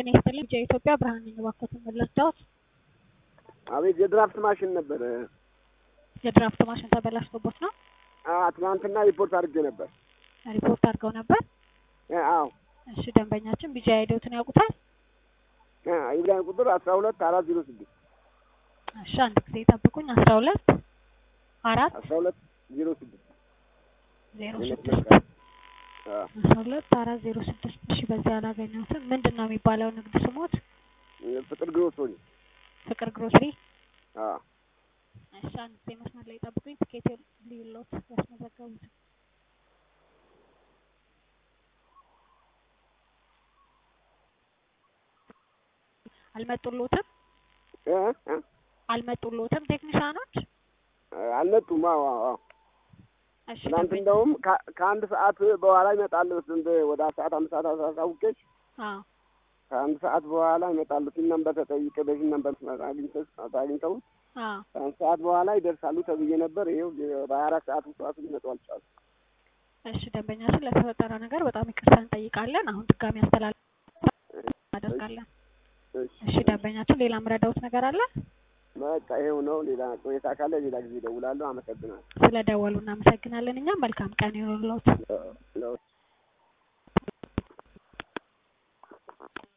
ጤና ይስጥልኝ የኢትዮጵያ ብርሃን ነኝ ባክዎት መለስታውስ አቤት የድራፍት ማሽን ነበር የድራፍት ማሽን ተበላሽቶበት ነው ትናንትና ሪፖርት አድርጌ ነበር ሪፖርት አድርገው ነበር አዎ እሺ ደንበኛችን ቢጃ አይዶትን ያውቁታል ኢብራሂም ቁጥር 12406 እሺ አንድ ጊዜ ይጠብቁኝ 12 06 12 እሺ በዚያ አላገኘሁትም ምንድነው የሚባለው ንግድ ስሞት ፍቅር ግሮሰሪ ፍቅር ግሮሰሪ እሺ አንድ ጊዜ መስመር ላይ ይጠብቁኝ ትኬት ሊሎት ያስመዘገቡት አልመጡሎትም ቴክኒሻኖች አልመጡም አዎ እሺ ትናንት እንደውም ከአንድ ሰዓት በኋላ ይመጣል ወደ ሰዓት 5 ሰዓት አሳውቄሽ ከአንድ ሰዓት በኋላ ይመጣሉ ነበር ተጠይቀ በዚህ ነበር አግኝተው ከአንድ ሰዓት በኋላ ይደርሳሉ ተብዬ ነበር ይሄው በ24 ሰዓት ውስጥ ሊመጡ አልቻሉም እሺ ደንበኛችን ለተፈጠረ ነገር በጣም ይቅርታ እንጠይቃለን አሁን ድጋሚ አደርጋለን እሺ ደንበኛችን ሌላ ምረዳውት ነገር አለ በቃ ይሄው ነው ሌላ ቆይታ ካለ ሌላ ጊዜ ደውላለሁ አመሰግናለሁ ስለደወሉ እናመሰግናለን እኛ መልካም ቀን ይሁንልዎት